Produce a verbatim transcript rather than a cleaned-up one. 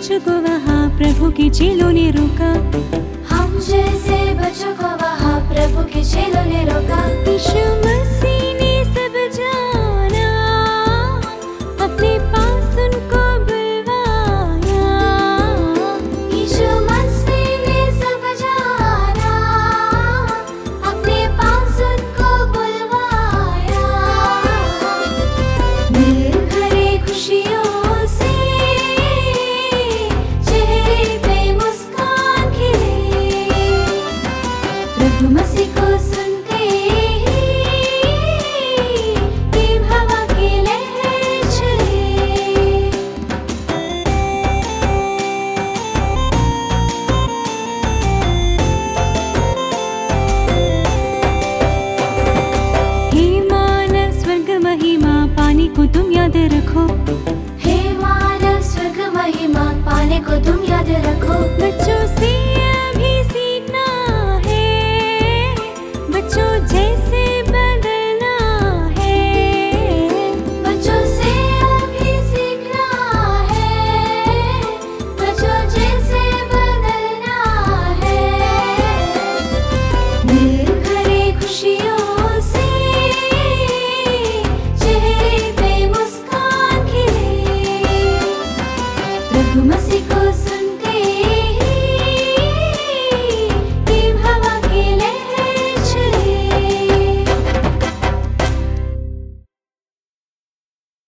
बच्चों को वहाँ प्रभु के चेलों ने रोका। हम जैसे बच्चों को वहाँ प्रभु के चेलों ने रोका। यीशु मसीह ने सब जाना, अपने पास उनको बुलवाया। यीशु मसीह ने सब जाना, अपने पास उनको बुलवाया। दिल भरे खुशियों से चेहरे पे मुस्कान खिले। प्रभु मसीह को सुनते ही प्रेम हवा की लहर चले। हे मानव स्वर्ग महिमा पाने को तुम याद रखो। हे मानव स्वर्ग महिमा पाने को तुम याद रखो। बच्चों से अभी सीखना है, बच्चों जैसे बदलना है। बच्चों से अभी सीखना है, बच्चों जैसे बदलना है। दिल भरे खुशियों से चेहरे पे मुस्कान खिले। प्रभु मसीह को सुन